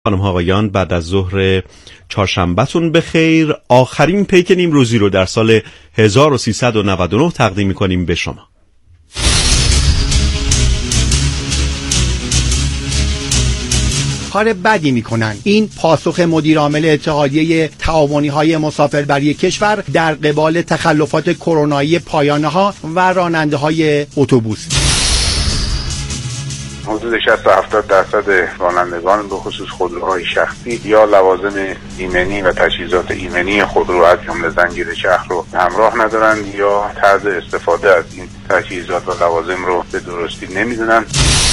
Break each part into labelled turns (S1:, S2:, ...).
S1: خانم ها آقایان، بعد از ظهر چهارشنبه‌تون بخیر. آخرین پیک نیمروزی رو در سال 1399 تقدیم می‌کنیم به شما.
S2: کار بدی میکنن. این پاسخ مدیر عامل اتحادیه تعاونی‌های مسافربری کشور در قبال تخلفات کرونایی پایانه‌ها و راننده‌های اتوبوس.
S3: حدود 60-70% رانندگان به خصوص خودروهای شخصی یا لوازم ایمنی و تجهیزات ایمنی خودرو از جمله زنجیر شهر رو همراه ندارند یا طرز استفاده از این تجهیزات و لوازم رو به درستی نمیدونن.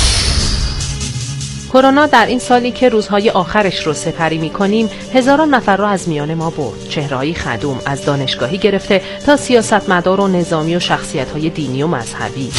S4: کرونا در این سالی که روزهای آخرش رو سپری می‌کنیم هزاران نفر رو از میان ما برد. چهره‌های خدوم از دانشگاهی گرفته تا سیاستمدار و نظامی و شخصیت‌های دینی و مذهبی.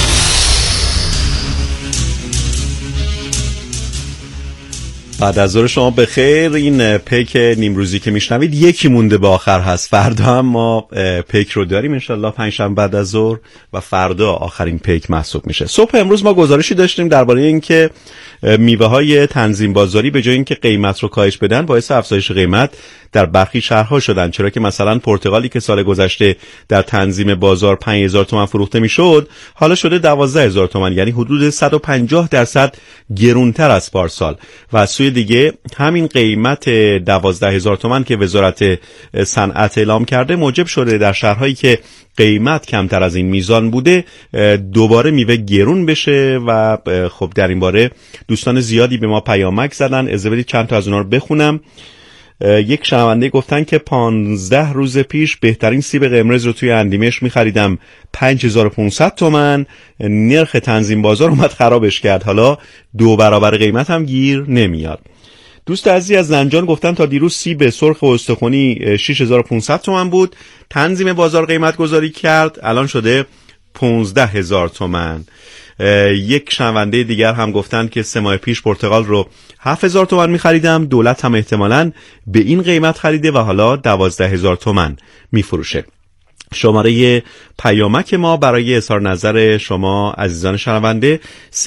S1: بعد از ظهر شما بخیر. این پیک نیمروزی که میشنوید یکی مونده به آخر هست. فردا هم ما پیک رو داریم انشالله، پنجشنبه بعد از ظهر، و فردا آخرین پیک محسوب میشه. صبح امروز ما گزارشی داشتیم درباره اینکه میوه های تنظیم بازاری به جای اینکه قیمت رو کاهش بدن باعث افزایش قیمت در برخی شهرها شدن، چرا که مثلا پرتقالی که سال گذشته در تنظیم بازار 5000 تومان فروخته میشد حالا شده 12000 تومان، یعنی حدود 150% گرونتر از پارسال. و از سوی دیگه همین قیمت 12000 تومان که وزارت صنعت اعلام کرده موجب شده در شهرهایی که قیمت کمتر از این میزان بوده دوباره میوه گرون بشه. و خب در این باره دوستان زیادی به ما پیامک زدن. اجازه بدید چند تا از اونها رو بخونم. یک شنونده گفتن که 15 روز پیش بهترین سیب قرمز رو توی اندیمش می‌خریدم 5500 تومان، نرخ تنظیم بازار اومد خرابش کرد، حالا 2 برابر قیمت هم گیر نمیاد. دوست عزیزی از زنجان گفتن تا دیروز سیب سرخ استخوانی 6500 تومان بود، تنظیم بازار قیمت گذاری کرد الان شده 15000 تومان. یک شنونده دیگر هم گفتن که 3 ماه پیش پرتقال رو 7000 تومان می‌خریدم، دولت هم احتمالاً به این قیمت خریده و حالا 12000 تومان می‌فروشه. شماره پیامک ما برای اظهار نظر شما عزیزان شنونده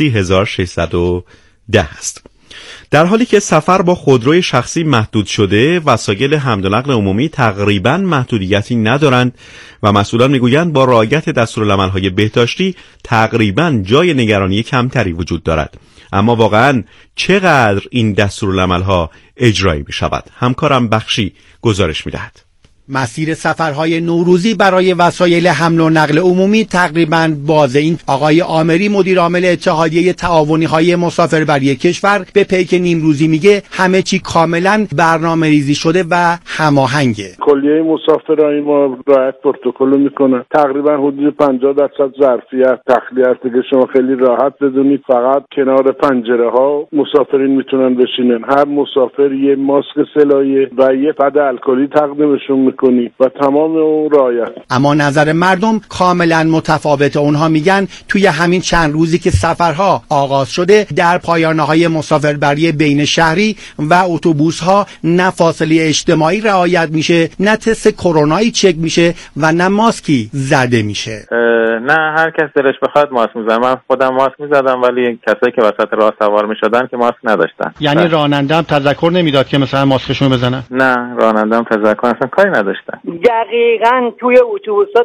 S1: 30610 است. در حالی که سفر با خودروی شخصی محدود شده، وسایل حمل و نقل عمومی تقریباً محدودیتی ندارند و مسئولان میگویند با رعایت دستورالعمل‌های بهداشتی تقریباً جای نگرانی کمتری وجود دارد. اما واقعاً چقدر این دستورالعمل‌ها اجرایی می‌شود؟ همکارم بخشی گزارش می‌دهد.
S2: مسیر سفرهای نوروزی برای وسایل حمل و نقل عمومی تقریباً بازه. این آقای آمری مدیر عامل اتحادیه تعاونی‌های مسافربری کشور به پیک نیمروزی میگه همه چی کاملاً برنامه‌ریزی شده و هماهنگه.
S5: کلیه مسافرای ما رعایت پروتکل میکنن. تقریباً حدود 50% ظرفیت تخلیه است که شما خیلی راحت بدونید فقط کنار پنجره‌ها مسافرین میتونن بشینن. هر مسافر یه ماسک سلایه و یه پد الکلی تقدیمشون میکنی و تمام اون رعایت.
S2: اما نظر مردم کاملا متفاوته. اونها میگن توی همین چند روزی که سفرها آغاز شده در پایانه‌های مسافربری بین شهری و اتوبوس‌ها نه فاصله اجتماعی رعایت میشه، نه تست کرونایی چک میشه و نه ماسکی زده میشه.
S6: نه هر کس دلش بخواد ماسک میزنه. من خودم ماسک میزدم ولی کسایی که وسط راه سوار میشدن که ماسک نداشتن.
S2: یعنی راننده هم تذکر نمیداد که مثلا ماسکشون بزنن؟
S6: نه راننده هم تذکر اصلا کاری نداشتن.
S7: دقیقاً توی اتوبوس‌ها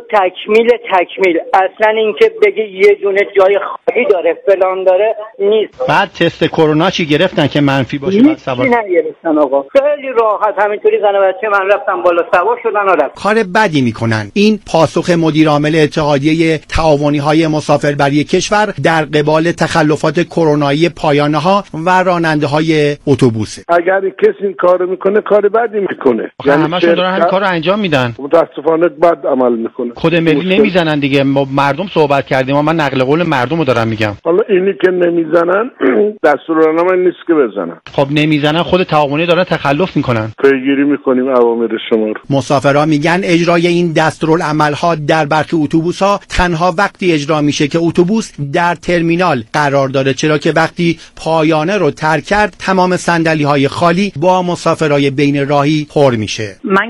S7: تکمیل اصلا اینکه بگه یه دونه جای خالی داره فلان داره نیست.
S2: بعد تست کرونا چی گرفتن که منفی باشه بعد سوار
S7: نگرفتن آقا، خیلی راحت همینطوری زن و بچه من رفتم بالا سوار شدن و رفتن.
S2: کار بدی میکنن. این پاسخ مدیر عامل اتحادیه تعاونی‌های مسافربری کشور در قبال تخلفات کرونایی پایانه‌ها و راننده‌های اتوبوس.
S5: اگر کسی این کارو میکنه کار بدی میکنه،
S2: یعنی همشون دارن همین کارو انجام میدن.
S5: متاسفانه بد عمل میکنه.
S2: کد ملی نمیزنن دیگه. ما مردم صحبت کردیم، من نقل قول مردم رو دارم میگم.
S5: حالا اینی که نمیزنن دستورالعمل نیست که بزنن.
S2: خب نمیزنن، خود تعاونی دارن تخلف میکنن.
S5: پیگیری میکنیم اوامر شما رو.
S2: مسافرها میگن اجرای این دستورالعمل‌ها در برخی اتوبوس‌ها تنها وقتی اجرا میشه که اتوبوس در ترمینال قرار داره، چرا که وقتی پایانه رو ترک کرد تمام صندلی‌های خالی با مسافرای بین راهی پر میشه.
S8: من کارت ملی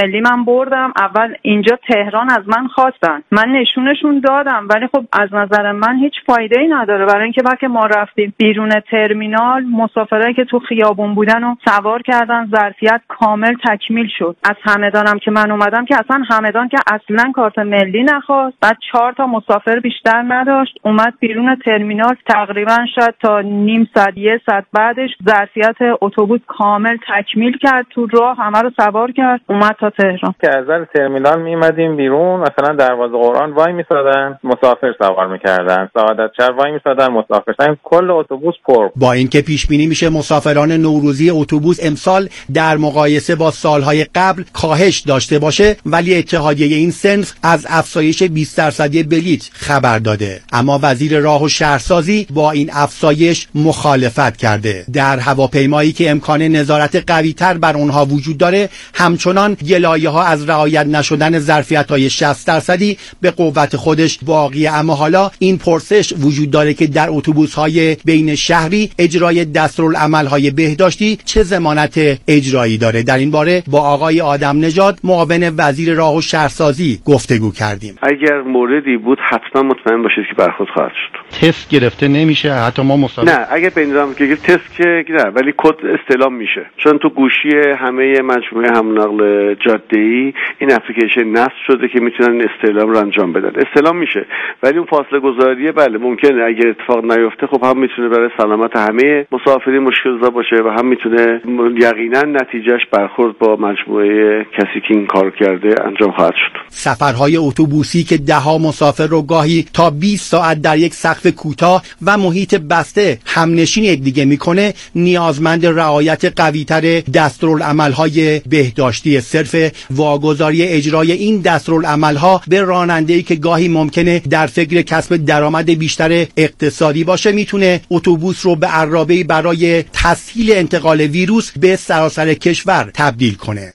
S8: ملی من بردم. اول اینجا تهران از من خواستن، من نشونشون دادم، ولی خب از نظر من هیچ فایده‌ای نداره، برای اینکه وقتی ما رفتیم بیرون ترمینال مسافرایی که تو خیابون بودن و سوار کردن، ظرفیت کامل تکمیل شد. از همدانم که من اومدم که اصلا همدان که اصلا کارت ملی نخواست، بعد 4 تا مسافر بیشتر نداشت، اومد بیرون ترمینال تقریبا شاید تا نیم ساعت 1 ساعت بعدش ظرفیت اتوبوس کامل تکمیل کرد، تو راه همه رو سوار کرد اومد تا تهران.
S6: که از ترمینال میمدیم بیرون، مثلا دروازه قرآن وای میسادن مسافر سوار میکردن، سعادت شهر وای میسادن مسافر، کل اتوبوس پر.
S2: با اینکه پیش بینی میشه مسافران نوروزی اتوبوس امسال در مقایسه با سالهای قبل کاهش داشته باشه، ولی اتحادیه این صنف از افزایش 20% بلیت خبر داده. اما وزیر راه و شهرسازی با این افزایش مخالفت کرده. در هواپیمایی که امکان نظارت قوی‌تر بر اونها وجود داره، همچنان گلایه‌ها از رعایت نشدن ظرفیت‌های 60% به قوت خودش باقیه. اما حالا این پرسش وجود داره که در اتوبوس‌های بین شهری اجرای دستورالعمل‌های بهداشتی چه ضمانت اجرایی داره. در این باره با آقای آدم نژاد معاون وزیر راه و شهرسازی گفتگو کردیم.
S9: اگر موردی بود حتما مطمئن باشید که برخورد خواهد شد.
S2: تست گرفته نمیشه حتی ما
S9: نه، اگر بین که تست که نه، ولی کد استلام میشه، چون تو گوشی همه مجموعه حمل نقل جاده‌ای این اپلیکیشن نصب شده که میتونن استلام رو انجام بدن. استلام میشه، ولی اون فاصله گذاریه بله ممکنه اگر اتفاق نیفته خب هم میتونه برای سلامت همه مسافرین مشکل زا باشه و هم میتونه یقینا نتیجهش برخورد با مجموعه کسی که این کار کرده انجام خواهد شد.
S2: سفرهای اتوبوسی که ده‌ها مسافر رو گاهی تا 20 ساعت در یک سقف کوتاه و محیط بسته همنشین یکدیگه میکنه، نیازمند رعایت قوی‌تر دستورالعمل‌های بهداشتی. صرف واگذاری اجرای این دستورالعمل‌ها به راننده‌ای که گاهی ممکنه در فکر کسب درآمد بیشتر اقتصادی باشه، میتونه اتوبوس رو به عرابه‌ای برای تسهیل انتقال ویروس به سراسر کشور تبدیل کنه.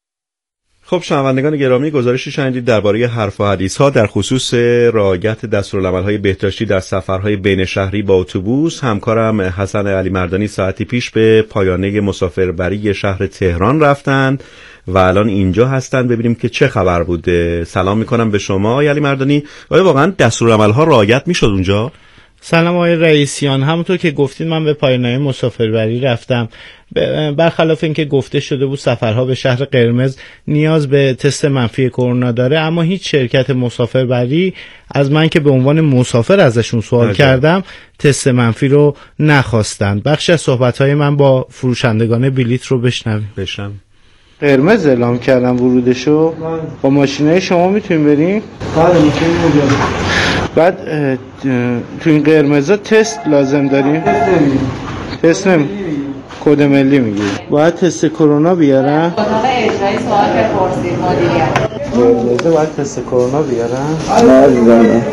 S1: خب شنوندگان گرامی، گزارشی شنیدید درباره حرف و حدیث ها در خصوص رعایت دستورالعمل‌های بهداشتی در سفرهای بین شهری با اتوبوس. همکارم حسن علی مردانی ساعتی پیش به پایانه مسافربری شهر تهران رفتند و الان اینجا هستند. ببینیم که چه خبر بوده. سلام میکنم به شما آقای علی مردانی. آیا واقعا دستورالعمل‌ها رعایت میشد اونجا؟
S10: سلام آقای رئیسیان، همونطور که گفتید من به پایانه مسافربری رفتم. برخلاف اینکه گفته شده بود سفرها به شهر قرمز نیاز به تست منفی کرونا داره، اما هیچ شرکت مسافربری از من که به عنوان مسافر ازشون سوال کردم تست منفی رو نخواستند. بخشی از صحبت‌های من با فروشندگان بلیت رو بشنویم. قرمز اعلام کردم ورودشو، با ماشینای شما میتونیم بریم؟
S11: بله میتونیم اونجا.
S10: بعد تو این قرمزا تست لازم داریم؟ تست نمیگیریم. کد ملی میگیریم. باید تست کرونا بیارن؟
S12: اتاق اجرایی سوال که پرسید مدیریت.
S10: باید تست کرونا بیارن؟
S11: نه.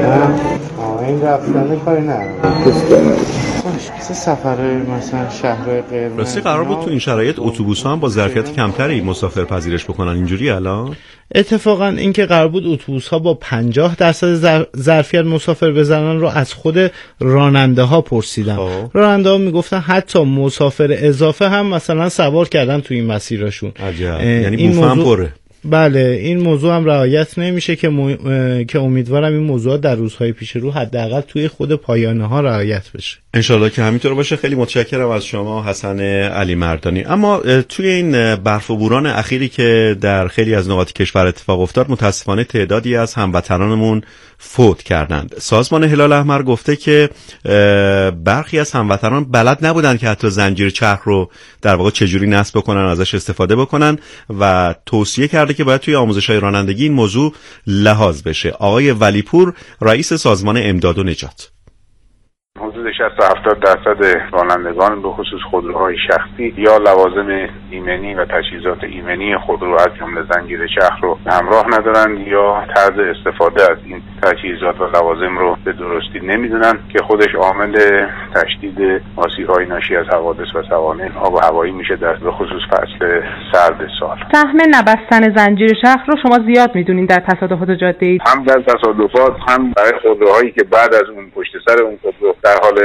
S10: این رفتن کاری ندارم. مثل سفرهای مثلا شهرهای قرمز.
S1: راستی قرار بود تو این شرایط اتوبوس‌ها هم با ظرفیت کمتری مسافر پذیرش بکنن، اینجوری الان؟
S10: اتفاقا اینکه قرار بود اتوبوس‌ها با 50% ظرفیت مسافر بزنن رو از خود راننده‌ها پرسیدم. راننده‌ها میگفتن حتی مسافر اضافه هم مثلا سوار کردن تو این مسیرشون.
S1: عجب. یعنی بوفه هم پره.
S10: بله، این موضوع هم رعایت نمیشه که امیدوارم این موضوع در روزهای پیش رو حداقل توی خود پایانه ها رعایت بشه.
S1: انشالله که همینطور باشه. خیلی متشکرم از شما حسن علی مردانی. اما توی این برف و بوران اخیری که در خیلی از نقاط کشور اتفاق افتاد، متاسفانه تعدادی از هموطنانمون فوت کردند. سازمان هلال احمر گفته که برخی از هموطنان بلد نبودن که حتی زنجیر چرخ رو در واقع چجوری نصب بکنن، ازش استفاده بکنن و توصیه کرده که باید توی آموزش‌های رانندگی این موضوع لحاظ بشه. آقای ولیپور رئیس سازمان امداد و نجات:
S3: حدود 60-70% رانندگان به خصوص خودروهای شخصی یا لوازم ایمنی و تجهیزات ایمنی خودرو از جمله زنجیر چرخ رو همراه ندارند یا طرز استفاده از این تجهیزات و لوازم رو به درستی نمیدونن که خودش عامل تشدید آسیب‌های ناشی از حوادث و سوانح آب و هوایی میشه در به خصوص فصل سرد سال.
S4: سهم نبستن زنجیر چرخ رو شما زیاد میدونین در تصادفات جاده‌ای؟
S3: هم در تصادفات، هم برای خودروهایی که بعد از اون پشت سر اون خودرو در حال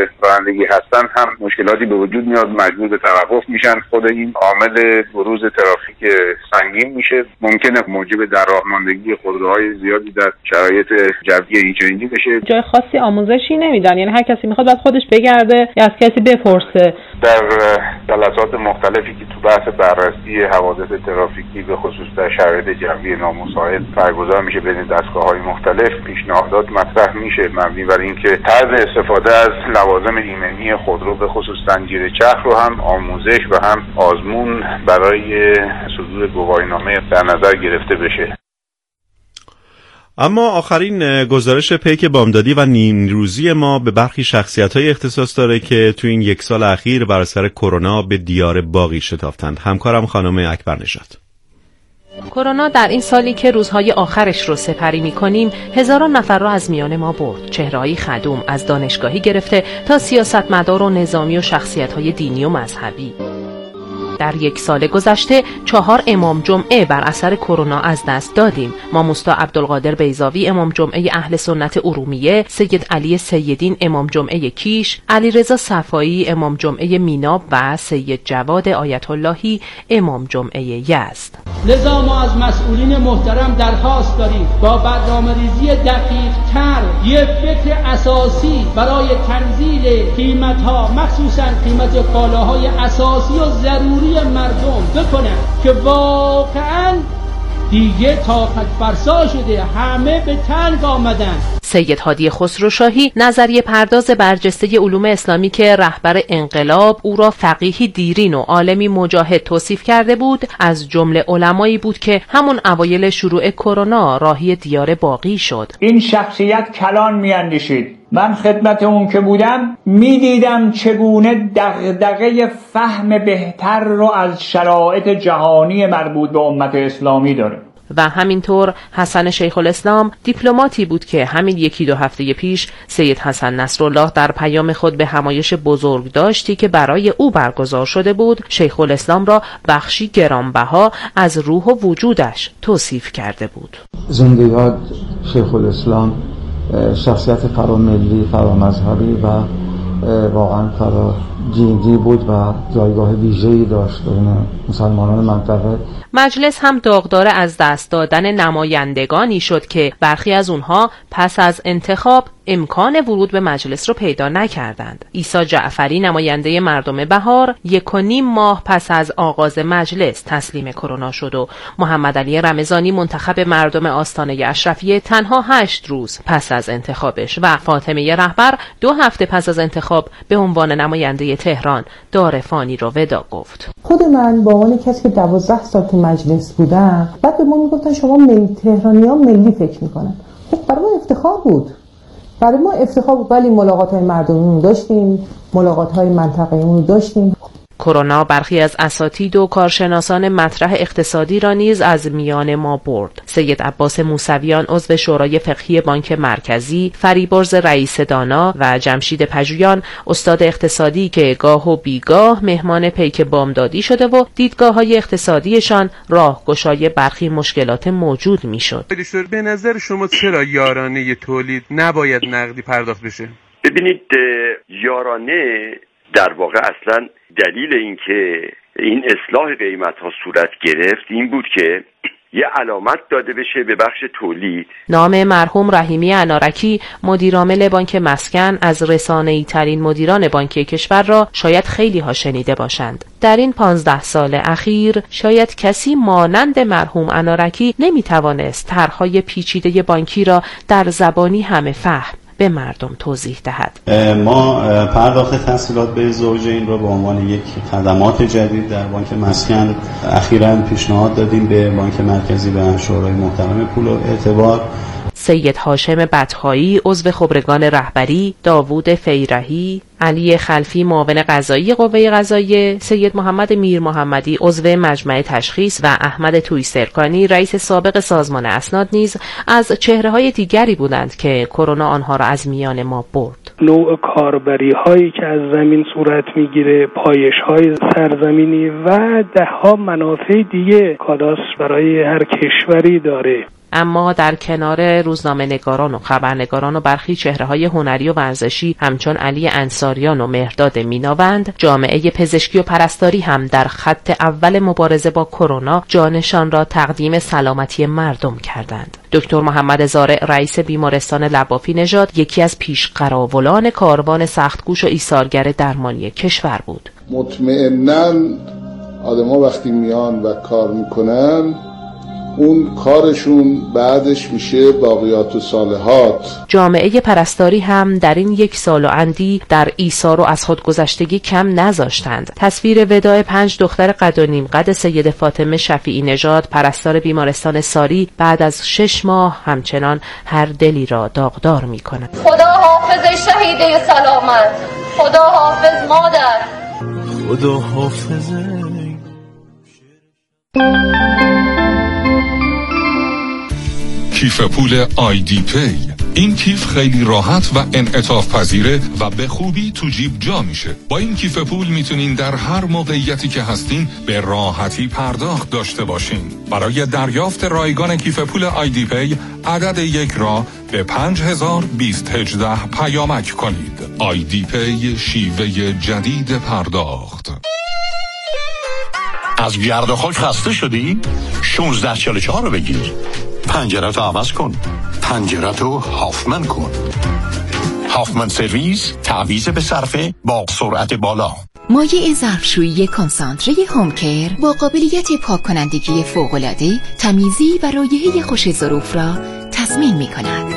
S3: رانندگی هستن هم مشکلاتی به وجود میاد، مجبور به توقف میشن. خود این عامل بروز ترافیک سنگین میشه، ممکنه موجب در راه ماندگی خودروهای زیادی در شرایط جوی اینچنینی بشه.
S13: جای خاصی آموزشی نمیدن، یعنی هر کسی میخواد بعد خودش بگرده یا از کسی بپرسه.
S3: در جلسات مختلفی که تو بحث بررسی حوادث ترافیکی به خصوص در شرایط جوی نامساعد برگزار میشه بین دستگاه‌های مختلف، پیشنهادات مطرح میشه مبنی بر اینکه طرز استفاده از لوازم ایمنی خودرو به خصوص زنجیر چرخ رو هم آموزش و هم آزمون برای صدور گواهینامه در نظر گرفته بشه.
S1: اما آخرین گزارش پیک بامدادی و نیمروزی ما به برخی شخصیت‌های اختصاص داره که تو این 1 سال اخیر بر اثر کرونا به دیار باغی شتافتند. همکارم خانم اکبرنژاد.
S4: کرونا در این سالی که روزهای آخرش رو سپری می‌کنیم هزاران نفر رو از میان ما برد. چهره‌های خدوم از دانشگاهی گرفته تا سیاستمدار و نظامی و شخصیت‌های دینی و مذهبی. در 1 سال گذشته 4 امام جمعه بر اثر کرونا از دست دادیم. ماموستا عبدالقادر بیضاوی امام جمعه اهل سنت ارومیه، سید علی سیدین امام جمعه کیش، علیرضا صفایی امام جمعه میناب و سید جواد آیت اللهی امام جمعه یزد.
S14: لذا ما از مسئولین محترم درخواست داریم با برنامه‌ریزی دقیق‌تر یک فکر اساسی برای تنزیل قیمت‌ها، مخصوصاً قیمت کالاهای اساسی و ضروری مردم بکنن که واقعاً دیگه طاقت فرسا شده، همه به تنگ آمدن.
S4: سید هادی خسروشاهی نظریه پرداز برجسته علوم اسلامی که رهبر انقلاب او را فقیهی دیرین و عالمی مجاهد توصیف کرده بود، از جمله علمایی بود که همون اوایل شروع کرونا راهی دیار باقی شد.
S15: این شخصیت کلان میاندیشید. من خدمت اون که بودم میدیدم چگونه دغدغه فهم بهتر رو از شرایط جهانی مربوط به امت اسلامی داره.
S4: و همینطور حسن شیخ الاسلام دیپلماتی بود که همین 1-2 هفته پیش سید حسن نصرالله در پیام خود به همایش بزرگ داشتی که برای او برگزار شده بود، شیخ الاسلام را بخشی گرانبها از روح و وجودش توصیف کرده بود.
S11: زنده یاد شیخ الاسلام، شخصیت فراملی، فرامذهبی و واقعا فرادینی بود و جایگاه ویژه‌ای داشت بین مسلمانان منطقه.
S4: مجلس هم داغدار از دست دادن نمایندگانی شد که برخی از اونها پس از انتخاب امکان ورود به مجلس رو پیدا نکردند. عیسی جعفری نماینده مردم بهار 1.5 ماه پس از آغاز مجلس تسلیم کرونا شد و محمد علی رمضانی منتخب مردم آستانه اشرفیه تنها 8 روز پس از انتخابش و فاطمه رهبر 2 هفته پس از انتخاب به عنوان نماینده تهران دار فانی رو ودا گفت.
S16: خود من با عنوان کسی که 12 سال تو مجلس بودم، بعد به ما میگفتن شما تهرانیان ملی فکر میکنن. خب برای ما افتخار بود. برای ما افتخار بود، ولی ملاقات‌های مردمی داشتیم، ملاقات‌های منطقه‌ای داشتیم.
S4: کرونا برخی از اساتید و کارشناسان مطرح اقتصادی را نیز از میان ما برد. سید عباس موسویان عضو شورای فقهی بانک مرکزی، فریبرز رئیس دانا و جمشید پژویان استاد اقتصادی که گاه و بیگاه مهمان پیک بامدادی شده و دیدگاه‌های اقتصادیشان راهگشای برخی مشکلات موجود میشد.
S17: به نظر شما چرا یارانه تولید نباید نقدی پرداخت بشه؟
S18: ببینید، یارانه در واقع اصلا دلیل این که این اصلاح قیمت ها صورت گرفت این بود که یه علامت داده بشه به بخش تولید.
S4: نام مرحوم رحیمی انارکی مدیرعامل بانک مسکن از رسانه‌ای ترین مدیران بانکی کشور را شاید خیلی ها شنیده باشند. در این 15 سال اخیر شاید کسی مانند مرحوم انارکی نمیتوانست طرح‌های پیچیده بانکی را در زبانی همه فهم به مردم توضیح دهد.
S19: ما پرداخت تسهیلات به زوجین را به عنوان یک خدمات جدید در بانک مسکن اخیراً پیشنهاد دادیم به بانک مرکزی و شورای محترم پول و اعتبار.
S4: سید هاشم بطحایی عضو خبرگان رهبری، داوود فیرحی، علی خلفی معاون قضایی قوه قضاییه، سید محمد میر محمدی عضو مجمع تشخیص و احمد تویسرکانی رئیس سابق سازمان اسناد نیز از چهره‌های دیگری بودند که کرونا آنها را از میان ما برد.
S20: نوع کاربری هایی که از زمین صورت میگیره، پایش های سرزمینی و دهها منافع دیگه کاداستر برای هر کشوری داره.
S4: اما در کنار روزنامه‌نگاران و خبرنگاران و برخی چهره‌های هنری و ورزشی همچون علی انصاریان و مهرداد میناوند، جامعه پزشکی و پرستاری هم در خط اول مبارزه با کرونا جانشان را تقدیم سلامتی مردم کردند. دکتر محمد زارع رئیس بیمارستان لبافی نژاد یکی از پیشقراولان کاروان سختگوش و ایثارگر درمانی کشور بود.
S5: مطمئناً آدم‌ها وقتی میان و کار میکنن اون کارشون بعدش میشه باقیات و صالحات.
S4: جامعه پرستاری هم در این 1 سال و اندی در ایثار و از خودگذشتگی کم نذاشتند. تصویر وداع 5 دختر قد و نیم قد سید فاطمه شفیعی نژاد پرستار بیمارستان ساری بعد از 6 ماه همچنان هر دلی را داغدار می‌کند.
S21: خدا حافظ شهیده سلامت، خدا حافظ مادر،
S22: خدا حافظ.
S23: کیف پول آیدی پی. این کیف خیلی راحت و انعطاف پذیره و به خوبی تو جیب جا میشه. با این کیف پول میتونین در هر موقعیتی که هستین به راحتی پرداخت داشته باشین. برای دریافت رایگان کیف پول آیدی پی عدد 1 را به 502018 پیامک کنید. آیدی پی، شیوه جدید پرداخت.
S24: از گرد و خاک خسته شدی؟ 1644 رو بگیر. پنجره‌تو عوض کن. پنجره‌تو هافمن کن. هافمن سرویس، تعویض به صرفه با سرعت بالا.
S25: مایع ظرفشویی کنسانتره هومکر با قابلیت پاک کنندگی فوق‌العاده، تمیزی و رایحه خوش ظروف را تضمین می‌کند.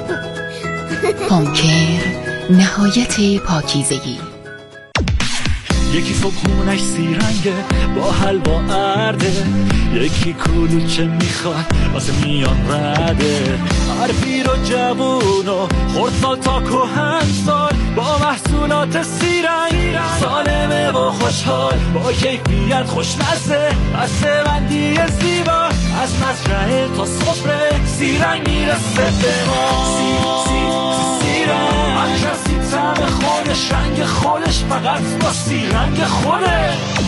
S25: هومکر، نهایت پاکیزگی.
S22: یکی صبحونش سیرنگه با حلوا ارده، یکی کلوچه میخواد واسه میان رده. هر پیر و جوون و خردسال تا کهنسال با محصولات سیرنگ سالمه و خوشحال، با کیفیت خوشمزه، بسته بندی زیبا، از مزرعه تا سفره سیرنگ میرسه به ما. سیرنگ هر کسی طعم خودش، رنگ خودش، فقط با سیرنگ خوده.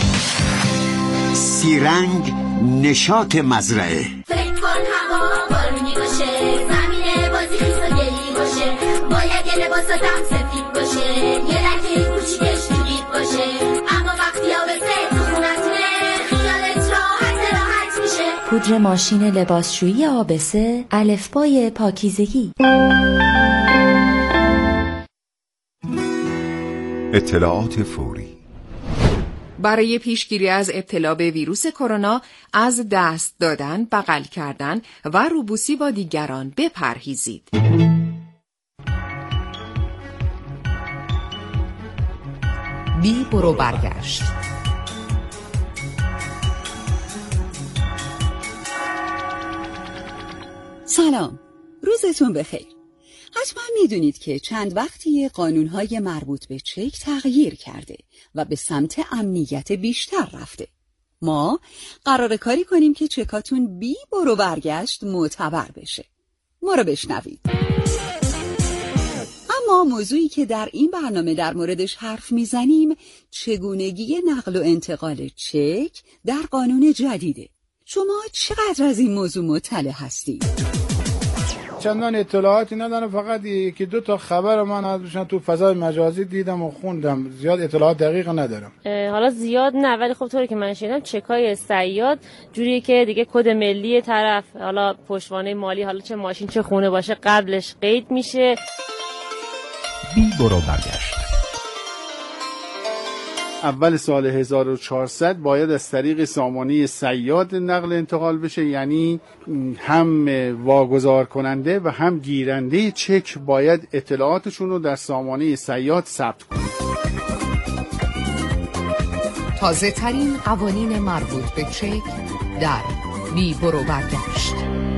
S26: سیرنگ، نشاط مزرعه.
S27: فکر کن هوا بارونی باشه، زمین بازی خیس و گلی باشه، باید یه لباساتم سفید باشه، یه لکه کوچیکش تو جیب باشه، اما وقتی آبسه تو خونتونه خیالت راحت میشه.
S28: پودر ماشین لباسشویی آبسه، الفبای پاکیزگی.
S29: اطلاعات فوری.
S30: برای پیشگیری از ابتلا به ویروس کرونا از دست دادن، بغل کردن و روبوسی با دیگران بپرهیزید. بی برو برگشت.
S31: سلام، روزتون بخیر. حتما میدونید که چند وقتی قانونهای مربوط به چک تغییر کرده و به سمت امنیت بیشتر رفته. ما قراره کاری کنیم که چکاتون بی برو برگشت معتبر بشه. ما رو بشنوید. اما موضوعی که در این برنامه در موردش حرف میزنیم چگونگی نقل و انتقال چک در قانون جدیده. شما چقدر از این موضوع مطلع هستید؟
S32: چندان اطلاعاتی ندارم، فقط یکی دو تا خبر من ازشون تو فضای مجازی دیدم و خوندم. زیاد اطلاعات دقیق ندارم.
S33: حالا زیاد نه، ولی خب طوری که من شنیدم چکای صیاد جوریه که دیگه کد ملی طرف، حالا پشتوانه مالی، حالا چه ماشین چه خونه باشه، قبلش قید میشه.
S29: بی برو برگشت.
S32: اول سال 1400 باید از طریق سامانه صیاد نقل انتقال بشه، یعنی هم واگذار کننده و هم گیرنده چک باید اطلاعاتشون رو در سامانه صیاد ثبت کنند.
S30: تازه ترین قوانین مربوط به چک در بی برو برگشت.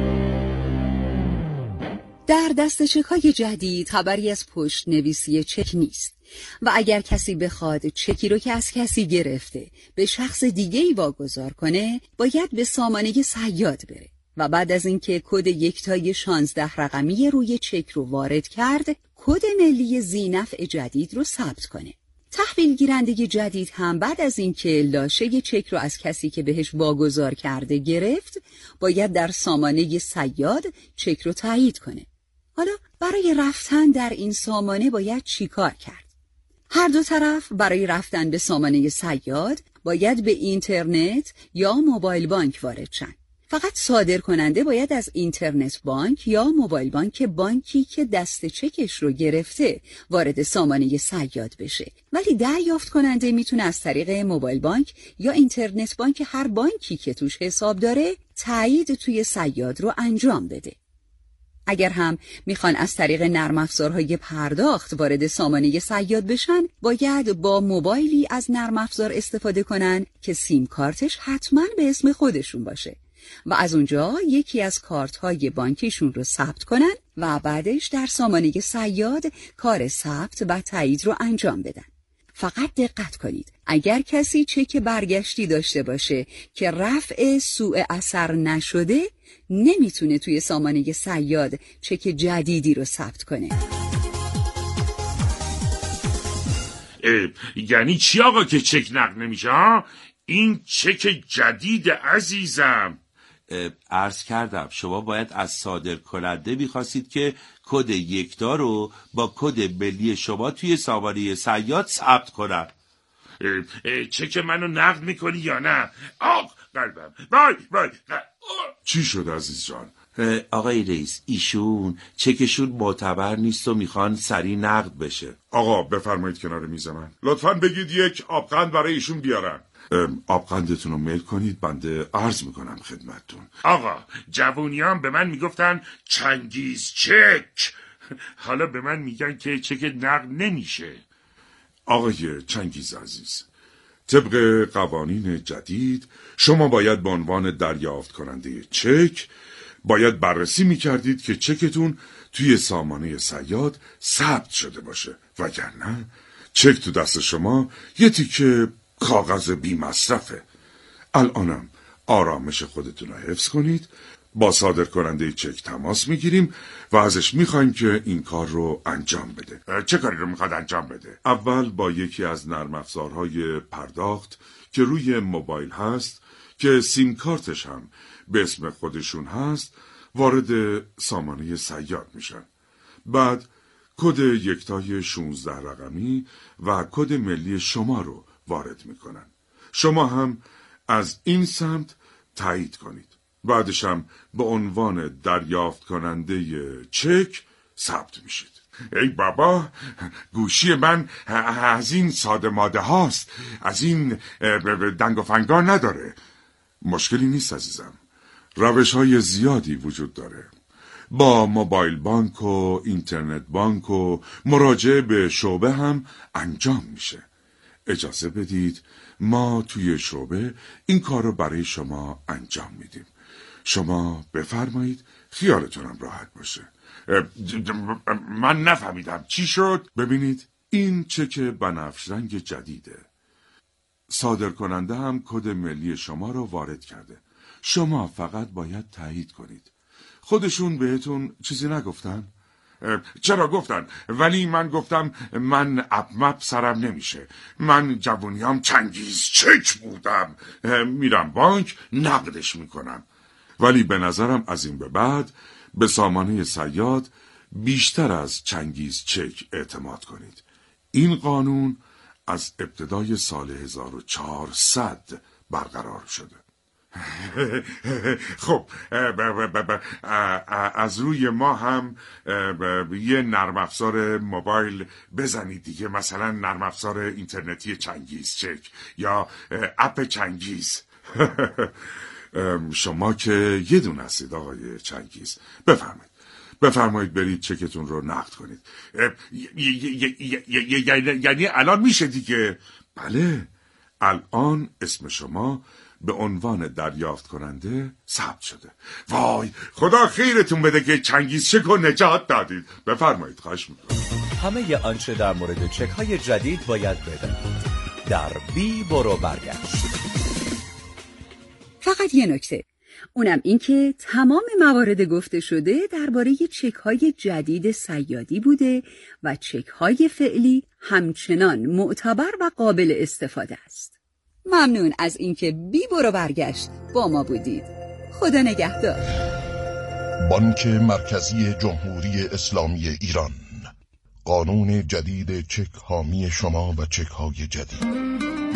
S31: در دست چک‌های جدید خبری از پشت نویسی چک نیست و اگر کسی بخواد چکی رو که از کسی گرفته به شخص دیگه‌ای واگذار کنه باید به سامانه صیاد بره و بعد از اینکه کد یکتای 16 رقمی روی چک رو وارد کرد کد ملی ذینفع جدید رو ثبت کنه. تحویل گیرنده جدید هم بعد از اینکه لاشه چک رو از کسی که بهش واگذار کرده گرفت، باید در سامانه صیاد چک رو تایید کنه. حالا برای رفتن در این سامانه باید چی کار کرد؟ هر دو طرف برای رفتن به سامانه صیاد باید به اینترنت یا موبایل بانک وارد شن. فقط صادر کننده باید از اینترنت بانک یا موبایل بانک بانکی که دست چکش رو گرفته وارد سامانه صیاد بشه، ولی دریافت کننده میتونه از طریق موبایل بانک یا اینترنت بانک هر بانکی که توش حساب داره تایید توی صیاد رو انجام بده. اگر هم میخوان از طریق نرم افزارهای پرداخت وارد سامانه صیاد بشن، باید با موبایلی از نرم افزار استفاده کنن که سیم کارتش حتما به اسم خودشون باشه و از اونجا یکی از کارت‌های بانکیشون رو ثبت کنن و بعدش در سامانه صیاد کار ثبت و تایید رو انجام بدن. فقط دقت کنید، اگر کسی چک برگشتی داشته باشه که رفع سوء اثر نشده، نمیتونه توی سامانه صیاد چک جدیدی رو ثبت کنه.
S1: یعنی چی آقا که چک نقد نمیشه ها؟ این چک جدید عزیزم.
S2: عرض کردم شما باید از صادر کننده میخواستید که کد یکتا رو با کد ملی شما توی سامانه صیاد ثبت کنن.
S1: چک منو نقد میکنی یا نه؟ آق قلبم وای
S23: چی شد عزیز جان؟
S2: آقای رئیس، ایشون چکشون معتبر نیست و میخوان سریع نقد بشه.
S23: آقا بفرمایید کنار میز من. لطفاً بگید یک آبقند برای ایشون بیارن. آبقندتون رو میل کنید، بنده عرض میکنم خدمتتون.
S1: آقا جوونیان به من میگفتن چنگیز چک، حالا به من میگن که چک نقد نمیشه.
S23: آقای چنگیز عزیز، طبق قوانین جدید شما باید به عنوان دریافت کننده چک باید بررسی میکردید که چکتون توی سامانه صیاد ثبت شده باشه، وگرنه چک تو دست شما یه تیکه کاغذ بی مصرفه. الانم آرامش خودتون رو حفظ کنید، با صادر کننده چک تماس میگیریم و ازش میخوایم که این کار رو انجام بده.
S1: چه کاری رو میخواد انجام بده؟
S23: اول با یکی از نرم افزارهای پرداخت که روی موبایل هست که سیم کارتش هم به اسم خودشون هست وارد سامانه صیاد میشن. بعد کد یکتای 16 رقمی و کد ملی شما رو وارد میکنن. شما هم از این سمت تایید کنید. بعدش هم به عنوان دریافت کننده چک ثبت میشید.
S1: ای بابا، گوشی من از این ساده ماده هاست، از این دنگ و فنگا نداره.
S23: مشکلی نیست عزیزم، روش‌های زیادی وجود داره. با موبایل بانک و اینترنت بانک و مراجعه به شعبه هم انجام میشه. اجازه بدید ما توی شعبه این کار رو برای شما انجام میدیم. شما بفرمایید، خیالتونم راحت باشه.
S1: من نفهمیدم چی شد؟
S23: ببینید این چک بنفش رنگ جدیده. صادر کننده هم کد ملی شما رو وارد کرده. شما فقط باید تایید کنید. خودشون بهتون چیزی نگفتن؟
S1: چرا گفتن؟ ولی من گفتم من اپمپ سرم نمیشه. من جوونیام چنگیز چک بودم، میرم بانک نقدش میکنم.
S23: ولی به نظرم از این به بعد به سامانه صیاد بیشتر از چنگیز چک اعتماد کنید. این قانون از ابتدای سال 1400 برقرار شده.
S1: خب از روی ما هم یه نرم افزار موبایل بزنید دیگه، مثلا نرم افزار اینترنتی چنگیز چک یا اپ چنگیز.
S23: شما که یه دونه هستید آقای چنگیز. بفرمایید برید چکتون رو نقد کنید.
S1: یعنی الان میشه دیگه؟
S23: بله، الان اسم شما به عنوان دریافت کننده ثبت شده.
S1: وای خدا خیرتون بده که چنگیز چک رو نجات دادید.
S23: بفرمایید، خواهش میکنم.
S3: همه آنچه در مورد چک های جدید باید بدانید در بی برو برگشت.
S31: فقط یه نکته، اونم این که تمام موارد گفته شده درباره چک‌های جدید صیادی بوده و چک‌های فعلی همچنان معتبر و قابل استفاده است. ممنون از اینکه بی برو برگشت با ما بودید. خدا نگهدار.
S6: بانک مرکزی جمهوری اسلامی ایران، قانون جدید چک حامی شما و چک‌های جدید.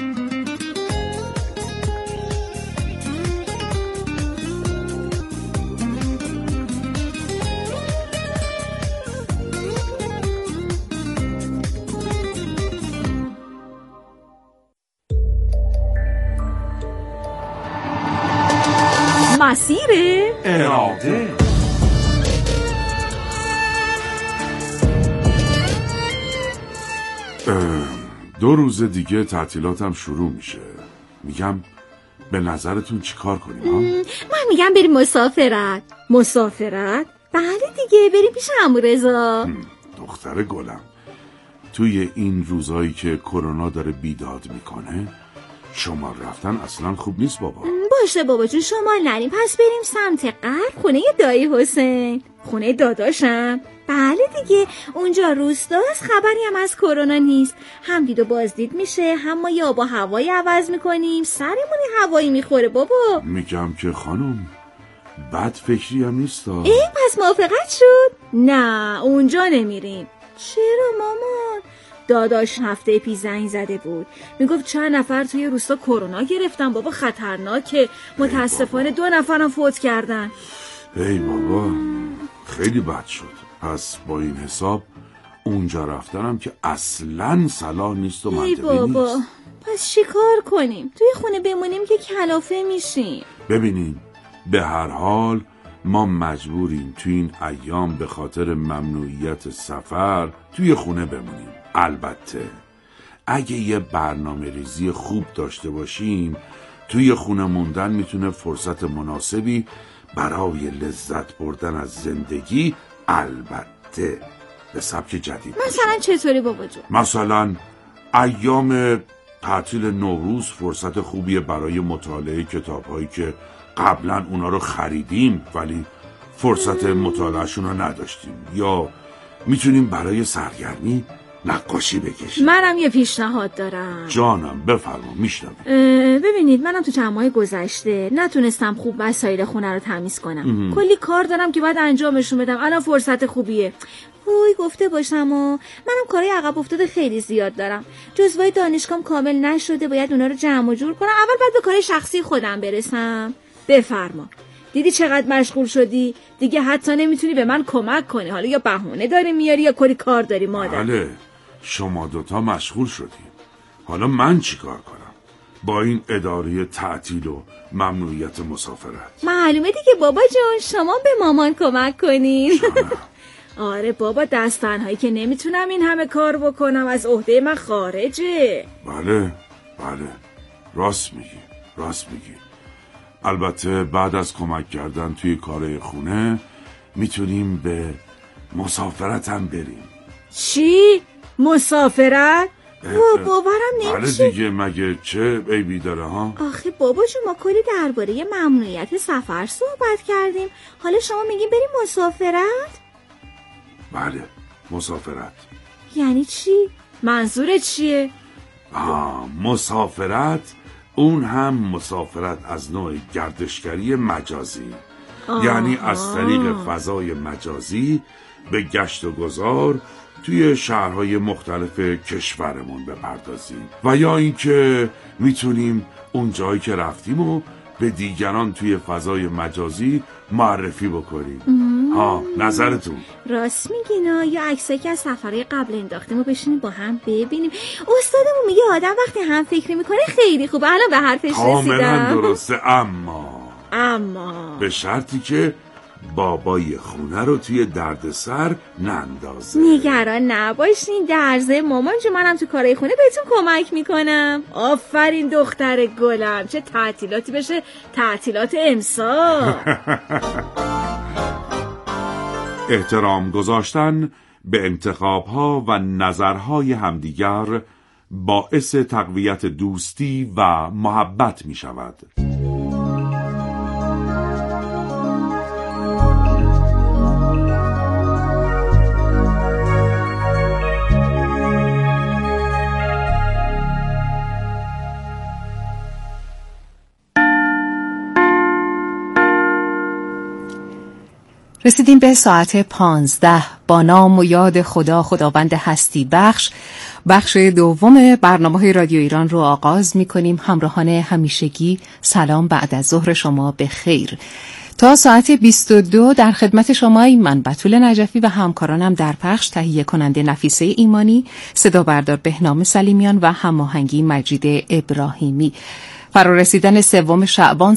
S31: مسیر
S1: اراده. دو روز دیگه تعطیلاتم شروع میشه. میگم به نظرتون چی کار کنیم ها؟
S7: من میگم بریم مسافرت. مسافرت؟ بله دیگه، بریم پیش عمو رضا.
S1: دختر گلم، توی این روزایی که کرونا داره بیداد میکنه شمال رفتن اصلا خوب نیست بابا.
S7: باشه بابا جون، شمال نریم، پس بریم سمت غرب، خونه دایی حسین، خونه داداشم. بله دیگه، اونجا روستاست، خبری هم از کرونا نیست، هم دید و بازدید میشه، هم ما آب و هوایی عوض میکنیم، سرمونی هوایی میخوره بابا.
S1: میگم که خانم بد فکری هم نیست.
S7: پس موافقت شد؟ نه اونجا نمیریم. چرا مامان؟ داداش هفته پیش زنگ زده بود، میگفت چند نفر توی روستا کرونا گرفتن بابا، خطرناکه، متاسفانه 2 نفرم فوت کردن.
S1: ای بابا خیلی بد شد. پس با این حساب اونجا رفتنم که اصلاً صلاح نیست و منطقی نیست. ای بابا
S7: پس چی کار کنیم؟ توی خونه بمونیم که کلافه میشیم.
S1: ببینیم به هر حال ما مجبوریم توی این ایام به خاطر ممنوعیت سفر توی خونه بمونیم. البته اگه یه برنامه ریزی خوب داشته باشیم توی خونه موندن میتونه فرصت مناسبی برای لذت بردن از زندگی، البته به سبک جدید.
S7: مثلا چطوری بابا جون؟
S1: مثلا ایام تعطیل نوروز فرصت خوبیه برای مطالعه کتاب‌هایی که قبلا اونا رو خریدیم ولی فرصت مطالعه‌شون رو نداشتیم، یا میتونیم برای سرگرمی نقاشی بکشیم.
S7: منم یه پیشنهاد دارم.
S1: جانم بفرما، میشنم.
S7: ببینید منم تو چند ماه گذشته نتونستم خوب وسایل خونه رو تمیز کنم. کلی کار دارم که باید انجامشون بدم. الان فرصت خوبیه. وای گفته باشم منم کارهای عقب افتاده خیلی زیاد دارم. جزوای دانشگاهم کامل نشده، باید اونا رو جمع و جور کنم. اول باید به کارهای شخصی خودم برسم. بفرما. دیدی چقدر مشغول شدی؟ دیگه حتی نمیتونی به من کمک کنی. حالا یا بهونه داری میاری یا کلی کار داری مادر.
S1: بله شما دوتا مشغول شدیم. حالا من چی کار کنم با این اداره تعطیل و ممنوعیت مسافرت؟
S7: معلومه دیگه بابا جون، شما به مامان کمک کنین. آره بابا، دست تنهایی که نمیتونم این همه کار بکنم، از عهده من خارجه.
S1: بله راست میگی. البته بعد از کمک کردن توی کارهای خونه میتونیم به مسافرت هم بریم.
S7: چی؟ مسافرت؟ باورم نمیشه.
S1: بله دیگه، مگه چه عیبی داره ها؟
S7: آخه بابا جون ما کلی درباره ممنوعیت سفر صحبت کردیم، حالا شما میگین بریم مسافرت؟
S1: بله مسافرت.
S7: یعنی چی؟ منظورت چیه؟
S1: مسافرت، اون هم مسافرت از نوع گردشگری مجازی. یعنی از طریق فضای مجازی به گشت و گذار توی شهرهای مختلف کشورمون بپردازیم، و یا اینکه میتونیم اون جایی که رفتیم و به دیگران توی فضای مجازی معرفی بکنیم. نظرتون؟
S7: راست میگینا، یا عکسایی که از سفرهای قبل انداختیم و بشینیم با هم ببینیم. استادمون میگه آدم وقتی هم فکری میکنه خیلی خوبه. الان به حرفش رسیدم.
S1: کاملا درسته، اما به شرطی که بابای خونه رو توی دردسر نندازه.
S7: نگران نباشین، درزه مامان جو، منم تو کارهای خونه بهتون کمک میکنم. آفرین دختر گلم، چه تعطیلاتی بشه تعطیلات امسال.
S1: احترام گذاشتن به انتخاب‌ها و نظرهای همدیگر باعث تقویت دوستی و محبت می شود.
S30: رسیدیم به ساعت 15. با نام و یاد خدا، خداوند هستی بخش دوم برنامه رادیو ایران رو آغاز می کنیم. همراهان همیشگی سلام بعد از ظهر شما به خیر. تا ساعت 22 در خدمت شما من بتول نجفی و همکارانم در پخش تهیه کننده نفیسه ایمانی، صدا بردار بهنام سلیمیان و هماهنگی مجید ابراهیمی. فرارسیدن 3 شعبان